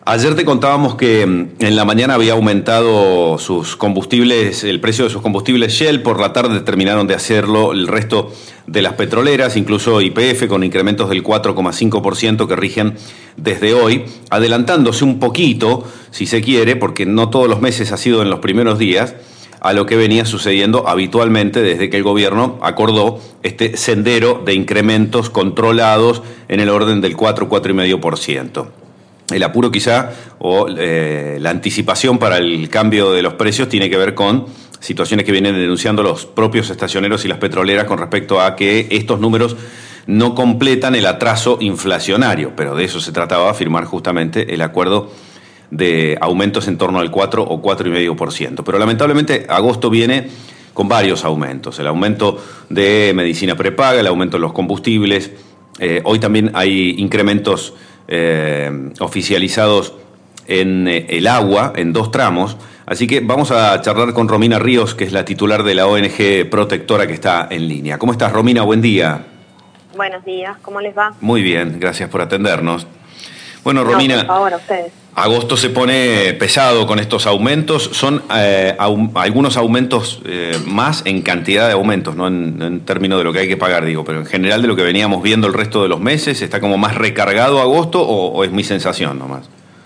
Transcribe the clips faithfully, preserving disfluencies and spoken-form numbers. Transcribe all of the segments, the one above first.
Ayer te contábamos que en la mañana había aumentado sus combustibles, el precio de sus combustibles Shell. Por la tarde terminaron de hacerlo el resto de las petroleras, incluso Y P F, con incrementos del cuatro coma cinco por ciento que rigen desde hoy, adelantándose un poquito, si se quiere, porque no todos los meses ha sido en los primeros días, a lo que venía sucediendo habitualmente desde que el gobierno acordó este sendero de incrementos controlados en el orden del cuatro, cuatro coma cinco por ciento. El apuro quizá o eh, la anticipación para el cambio de los precios tiene que ver con situaciones que vienen denunciando los propios estacioneros y las petroleras con respecto a que estos números no completan el atraso inflacionario, pero de eso se trataba, firmar justamente el acuerdo de aumentos en torno al cuatro o cuatro coma cinco por ciento. Pero lamentablemente agosto viene con varios aumentos, el aumento de medicina prepaga, el aumento de los combustibles, eh, hoy también hay incrementos Eh, oficializados en eh, el agua, en dos tramos. Así que vamos a charlar con Romina Ríos, que es la titular de la O N G Protectora, que está en línea. ¿Cómo estás, Romina? Buen día. Buenos días, ¿cómo les va? Muy bien, gracias por atendernos. Bueno, Romina, no, por favor, a ustedes. Agosto se pone pesado con estos aumentos. Son eh, au algunos aumentos eh, más en cantidad de aumentos, no en, en términos de lo que hay que pagar, digo, pero en general de lo que veníamos viendo el resto de los meses. ¿Está como más recargado agosto o, o es mi sensación nomás?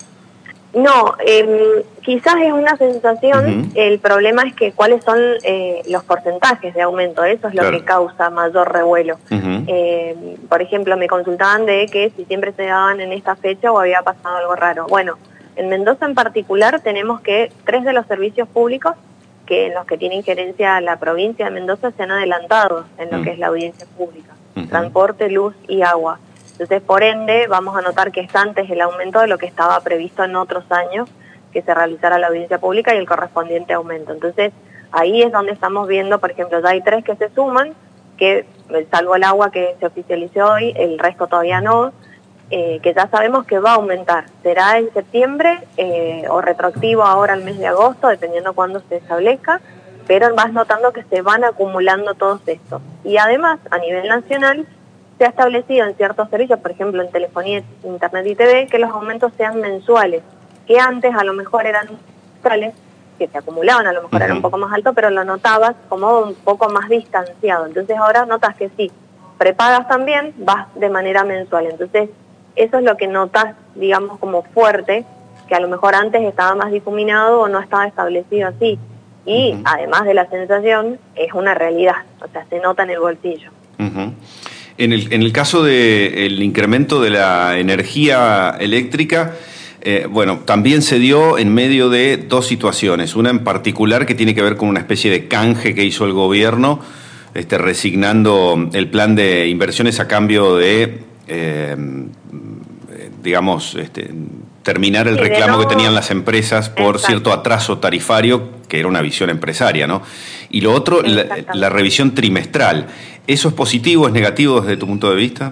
No, eh, quizás es una sensación. Uh-huh. El problema es que cuáles son eh, los porcentajes de aumento. Eso es lo claro. que causa mayor revuelo. Uh-huh. eh, por ejemplo, me consultaban de que si siempre se daban en esta fecha o había pasado algo raro. Bueno, en Mendoza en particular tenemos que tres de los servicios públicos que en los que tiene injerencia la provincia de Mendoza se han adelantado en lo uh-huh. que es la audiencia pública. Uh-huh. Transporte, luz y agua. Entonces, por ende, vamos a notar que es antes el aumento de lo que estaba previsto en otros años que se realizara la audiencia pública y el correspondiente aumento. Entonces, ahí es donde estamos viendo, por ejemplo, ya hay tres que se suman, que salvo el agua que se oficializó hoy, el resto todavía no, eh, que ya sabemos que va a aumentar. Será en septiembre eh, o retroactivo ahora al mes de agosto, dependiendo cuándo se establezca, pero vas notando que se van acumulando todos estos. Y además, a nivel nacional, se ha establecido en ciertos servicios, por ejemplo en telefonía, internet y T V, que los aumentos sean mensuales, que antes a lo mejor eran mensuales, que se acumulaban, a lo mejor uh-huh. era un poco más alto, pero lo notabas como un poco más distanciado. Entonces ahora notas que sí, prepagas también, vas de manera mensual. Entonces eso es lo que notas, digamos, como fuerte, que a lo mejor antes estaba más difuminado o no estaba establecido así. Y uh-huh. además de la sensación, es una realidad, o sea, se nota en el bolsillo. Uh-huh. En el, en el caso del incremento de la energía eléctrica, eh, bueno, también se dio en medio de dos situaciones. Una en particular que tiene que ver con una especie de canje que hizo el gobierno, este, resignando el plan de inversiones a cambio de, eh, digamos, este, terminar el sí, reclamo no... que tenían las empresas por Exacto. cierto atraso tarifario, que era una visión empresaria, ¿no? Y lo otro, la, la revisión trimestral. ¿Eso es positivo, es negativo desde tu punto de vista?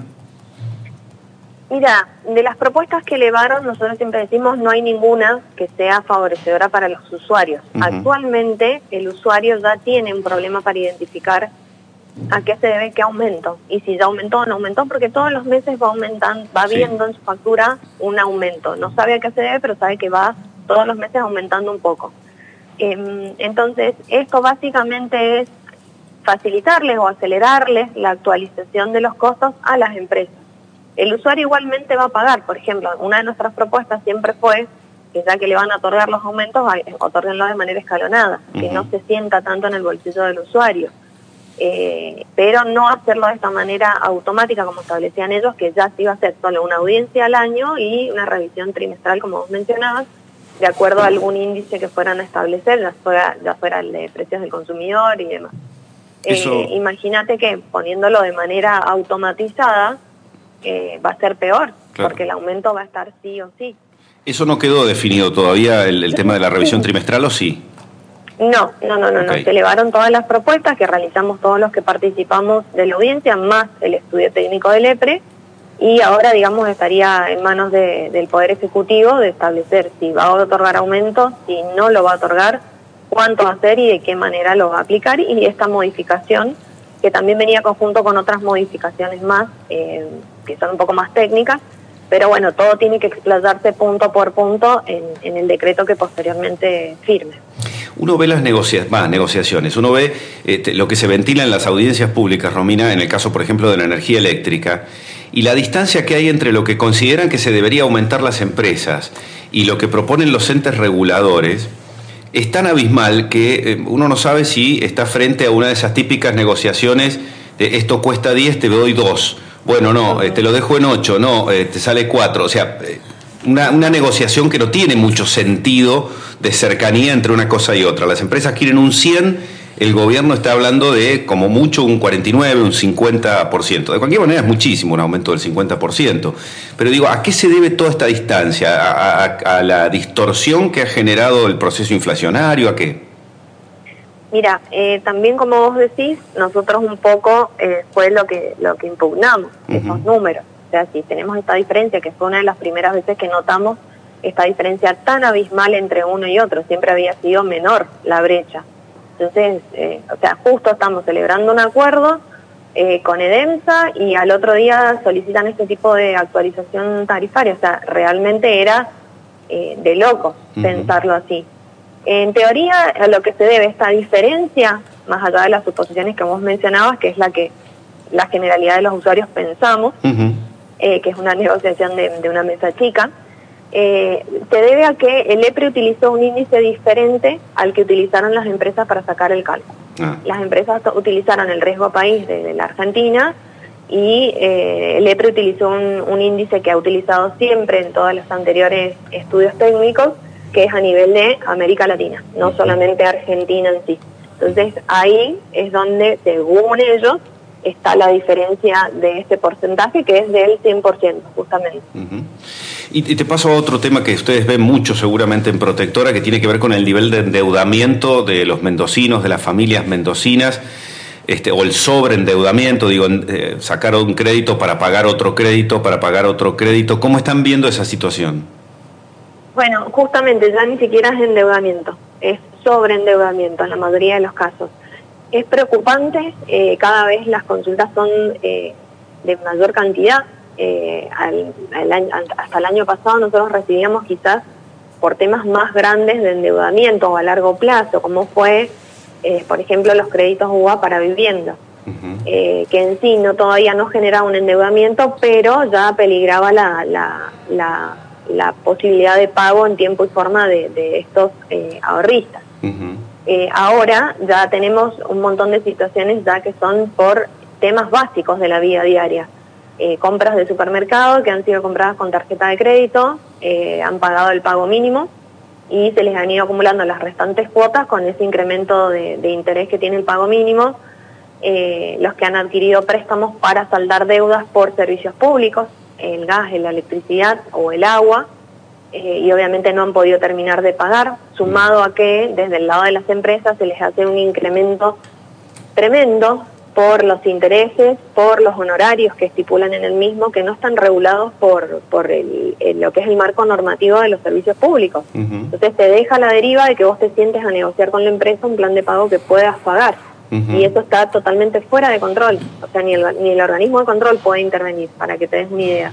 Mira, de las propuestas que elevaron, nosotros siempre decimos no hay ninguna que sea favorecedora para los usuarios. Uh-huh. Actualmente el usuario ya tiene un problema para identificar a qué se debe qué aumento. Y si ya aumentó o no aumentó, porque todos los meses va aumentando, va sí. viendo en su factura un aumento. No sabe a qué se debe, pero sabe que va todos los meses aumentando un poco. Eh, entonces, esto básicamente es facilitarles o acelerarles la actualización de los costos a las empresas. El usuario igualmente va a pagar. Por ejemplo, una de nuestras propuestas siempre fue que ya que le van a otorgar los aumentos, otórguenlo de manera escalonada, uh-huh. que no se sienta tanto en el bolsillo del usuario. Eh, pero no hacerlo de esta manera automática como establecían ellos, que ya se iba a hacer solo una audiencia al año y una revisión trimestral, como vos mencionabas, de acuerdo a algún índice que fueran a establecer, ya fuera, ya fuera el de precios del consumidor y demás. Eso... Eh, imagínate que poniéndolo de manera automatizada eh, va a ser peor, claro. porque el aumento va a estar sí o sí. ¿Eso no quedó definido todavía, el, el tema de la revisión trimestral, o sí? No, no, no, no, okay. no. Se elevaron todas las propuestas que realizamos todos los que participamos de la audiencia, más el estudio técnico del EPRE, y ahora, digamos, estaría en manos de, del Poder Ejecutivo de establecer si va a otorgar aumentos, si no lo va a otorgar, cuánto va a hacer y de qué manera lo va a aplicar, y esta modificación, que también venía conjunto con otras modificaciones más, eh, que son un poco más técnicas, pero bueno, todo tiene que explayarse punto por punto en, en el decreto que posteriormente firme. Uno ve las negocia bah, negociaciones, uno ve este, lo que se ventila en las audiencias públicas, Romina, en el caso, por ejemplo, de la energía eléctrica, y la distancia que hay entre lo que consideran que se debería aumentar las empresas y lo que proponen los entes reguladores, es tan abismal que eh, uno no sabe si está frente a una de esas típicas negociaciones de esto cuesta diez, te doy dos. Bueno, no, eh, te lo dejo en ocho, no, eh, te sale cuatro. O sea, eh, una, una negociación que no tiene mucho sentido de cercanía entre una cosa y otra. Las empresas quieren un cien, el gobierno está hablando de como mucho un cuarenta y nueve, un cincuenta por ciento. De cualquier manera es muchísimo un aumento del cincuenta por ciento. Pero digo, ¿a qué se debe toda esta distancia? ¿A, a, a la distorsión que ha generado el proceso inflacionario? ¿A qué? Mira, eh, también como vos decís, nosotros un poco eh, fue lo que lo que impugnamos, uh-huh. esos números. O sea, si tenemos esta diferencia, que fue una de las primeras veces que notamos esta diferencia tan abismal entre uno y otro, siempre había sido menor la brecha. Entonces, eh, o sea, justo estamos celebrando un acuerdo eh, con EDEMSA y al otro día solicitan este tipo de actualización tarifaria. O sea, realmente era eh, de locos uh-huh. pensarlo así. En teoría, a lo que se debe esta diferencia, más allá de las suposiciones que vos mencionabas, que es la que la generalidad de los usuarios pensamos, uh-huh. eh, que es una negociación de, de una mesa chica, eh, se debe a que el EPRE utilizó un índice diferente al que utilizaron las empresas para sacar el cálculo. Uh-huh. Las empresas utilizaron el riesgo país de, de la Argentina y eh, el EPRE utilizó un, un índice que ha utilizado siempre en todos los anteriores estudios técnicos, que es a nivel de América Latina, no solamente Argentina en sí. Entonces ahí es donde, según ellos, está la diferencia de este porcentaje, que es del cien por ciento, justamente. Uh-huh. Y, y te paso a otro tema que ustedes ven mucho seguramente en Protectora, que tiene que ver con el nivel de endeudamiento de los mendocinos, de las familias mendocinas, este, o el sobreendeudamiento, digo, eh, sacar un crédito para pagar otro crédito, para pagar otro crédito. ¿Cómo están viendo esa situación? Bueno, justamente ya ni siquiera es endeudamiento, es sobreendeudamiento en la mayoría de los casos. Es preocupante, eh, cada vez las consultas son eh, de mayor cantidad. Eh, al, al año, hasta el año pasado nosotros recibíamos quizás por temas más grandes de endeudamiento o a largo plazo, como fue, eh, por ejemplo, los créditos U A para vivienda, uh-huh. eh, que en sí no todavía no generaba un endeudamiento, pero ya peligraba la... la, la la posibilidad de pago en tiempo y forma de, de estos eh, ahorristas. Uh-huh. Eh, ahora ya tenemos un montón de situaciones ya que son por temas básicos de la vida diaria. Eh, compras de supermercado que han sido compradas con tarjeta de crédito, eh, han pagado el pago mínimo y se les han ido acumulando las restantes cuotas con ese incremento de, de interés que tiene el pago mínimo. Eh, los que han adquirido préstamos para saldar deudas por servicios públicos, el gas, la electricidad o el agua, eh, y obviamente no han podido terminar de pagar, sumado a que desde el lado de las empresas se les hace un incremento tremendo por los intereses, por los honorarios que estipulan en el mismo, que no están regulados por, por el, el, lo que es el marco normativo de los servicios públicos. Uh-huh. Entonces te deja la deriva de que vos te sientes a negociar con la empresa un plan de pago que puedas pagar. Uh-huh. Y eso está totalmente fuera de control. O sea, ni el, ni el organismo de control puede intervenir, para que te des una idea.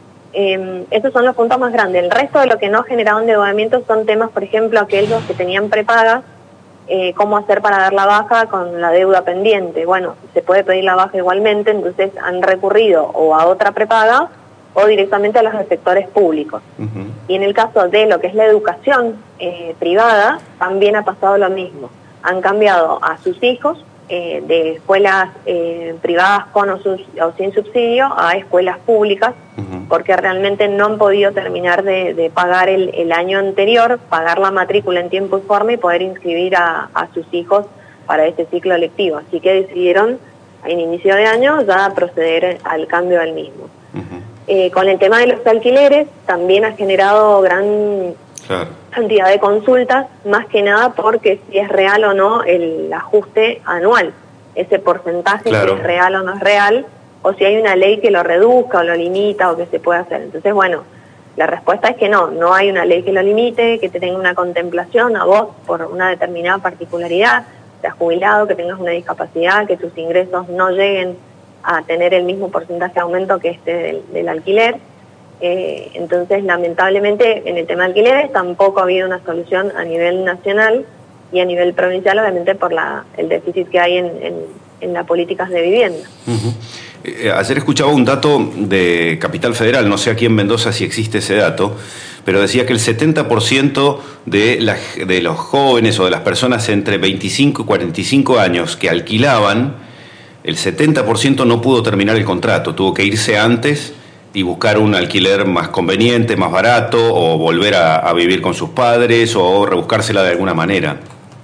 Eh, esos son los puntos más grandes. El resto de lo que no ha generado endeudamiento son temas, por ejemplo, aquellos que tenían prepagas, eh, cómo hacer para dar la baja con la deuda pendiente. Bueno, se puede pedir la baja igualmente, entonces han recurrido o a otra prepaga o directamente a los sectores públicos. Uh-huh. Y en el caso de lo que es la educación eh, privada, también ha pasado lo mismo. Han cambiado a sus hijos eh, de escuelas eh, privadas con o, sus, o sin subsidio a escuelas públicas, uh-huh. porque realmente no han podido terminar de, de pagar el, el año anterior, pagar la matrícula en tiempo y forma y poder inscribir a, a sus hijos para este ciclo lectivo. Así que decidieron en inicio de año ya proceder al cambio del mismo. Uh-huh. Eh, con el tema de los alquileres también ha generado gran... Claro. cantidad de consultas, más que nada porque si es real o no el ajuste anual, ese porcentaje, claro. si es real o no es real, o si hay una ley que lo reduzca o lo limita o que se puede hacer. Entonces, bueno, la respuesta es que no, no hay una ley que lo limite, que te tenga una contemplación a vos por una determinada particularidad, seas jubilado, que tengas una discapacidad, que tus ingresos no lleguen a tener el mismo porcentaje de aumento que este del, del alquiler. Eh, entonces, lamentablemente, en el tema de alquileres tampoco ha habido una solución a nivel nacional y a nivel provincial, obviamente por la, el déficit que hay en, en, en las políticas de vivienda. Uh-huh. eh, ayer escuchaba un dato de Capital Federal, no sé aquí en Mendoza si existe ese dato, pero decía que el setenta por ciento de, la, de los jóvenes o de las personas entre veinticinco y cuarenta y cinco años que alquilaban, el setenta por ciento no pudo terminar el contrato, tuvo que irse antes y buscar un alquiler más conveniente, más barato, o volver a, a vivir con sus padres, o rebuscársela de alguna manera.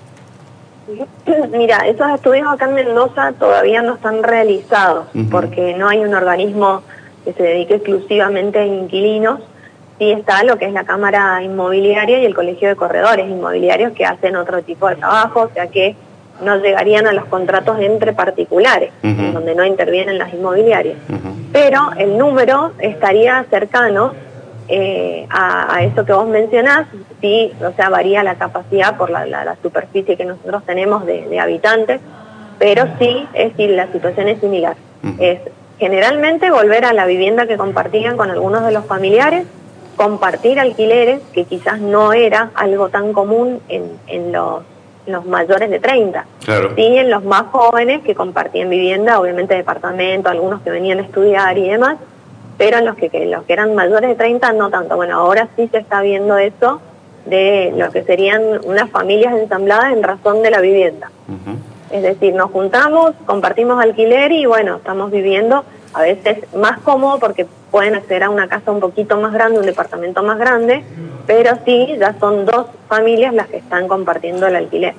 Mira, esos estudios acá en Mendoza todavía no están realizados, uh-huh. porque no hay un organismo que se dedique exclusivamente a inquilinos. Sí está lo que es la Cámara Inmobiliaria y el Colegio de Corredores Inmobiliarios, que hacen otro tipo de trabajo, o sea que no llegarían a los contratos entre particulares, uh-huh. donde no intervienen las inmobiliarias. Uh-huh. Pero el número estaría cercano eh, a, a eso que vos mencionás, sí, o sea, varía la capacidad por la, la, la superficie que nosotros tenemos de, de habitantes, pero sí, es decir, la situación es similar. Uh-huh. Es generalmente volver a la vivienda que compartían con algunos de los familiares, compartir alquileres, que quizás no era algo tan común en, en los los mayores de treinta, claro. Sí, en los más jóvenes que compartían vivienda, obviamente departamento, algunos que venían a estudiar y demás, pero en los que, que los que eran mayores de treinta no tanto. Bueno, ahora sí se está viendo eso de lo que serían unas familias ensambladas en razón de la vivienda. Uh-huh. Es decir, nos juntamos, compartimos alquiler y bueno, estamos viviendo a veces más cómodo porque pueden acceder a una casa un poquito más grande, un departamento más grande, pero sí, ya son dos familias las que están compartiendo el alquiler.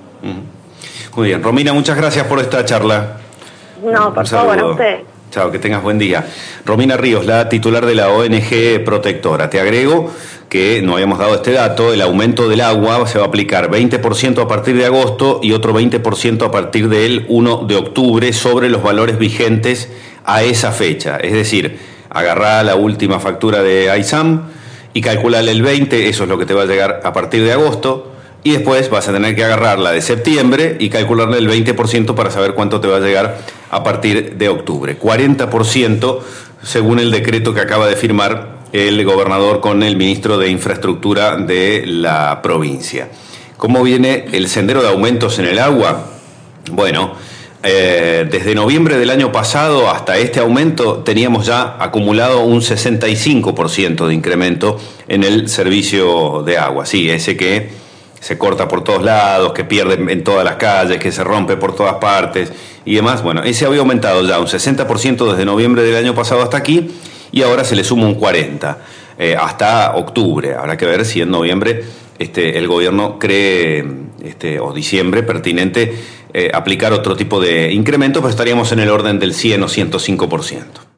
Muy bien. Romina, muchas gracias por esta charla. No, por favor, a usted. Chao, que tengas buen día. Romina Ríos, la titular de la O N G Protectora. Te agrego que no habíamos dado este dato, el aumento del agua se va a aplicar veinte por ciento a partir de agosto y otro veinte por ciento a partir del primero de octubre sobre los valores vigentes a esa fecha. Es decir, agarrá la última factura de AISAM y calculale el veinte, eso es lo que te va a llegar a partir de agosto, y después vas a tener que agarrar la de septiembre y calcularle el veinte por ciento para saber cuánto te va a llegar a partir de octubre. cuarenta por ciento según el decreto que acaba de firmar el gobernador con el ministro de Infraestructura de la provincia. ¿Cómo viene el sendero de aumentos en el agua? Bueno, eh, desde noviembre del año pasado hasta este aumento teníamos ya acumulado un sesenta y cinco por ciento de incremento en el servicio de agua. Sí, ese que se corta por todos lados, que pierde en todas las calles, que se rompe por todas partes y demás. Bueno, ese había aumentado ya un sesenta por ciento desde noviembre del año pasado hasta aquí y ahora se le suma un cuarenta por ciento eh, hasta octubre. Habrá que ver si en noviembre este, el gobierno cree, este, o diciembre, pertinente eh, aplicar otro tipo de incremento, pero estaríamos en el orden del cien o ciento cinco por ciento.